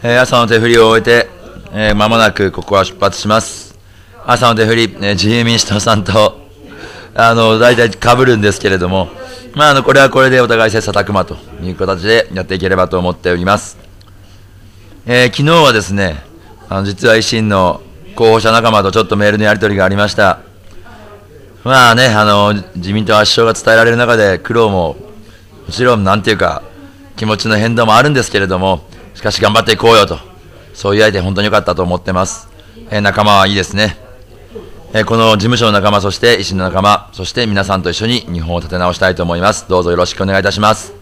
朝の手振りを終えて、間もなくここは出発します。朝の手振り、自由民主党さんと大体被るんですけれども、これはこれでお互い切磋琢磨という形でやっていければと思っております。昨日はですね、実は維新の候補者仲間とちょっとメールのやり取りがありました。自民党圧勝が伝えられる中で苦労ももちろんなんていうか気持ちの変動もあるんですけれども、しかし頑張っていこうよと、そういう相手本当に良かったと思ってます。仲間はいいですね。この事務所の仲間、そして維新の仲間、そして皆さんと一緒に日本を立て直したいと思います。どうぞよろしくお願いいたします。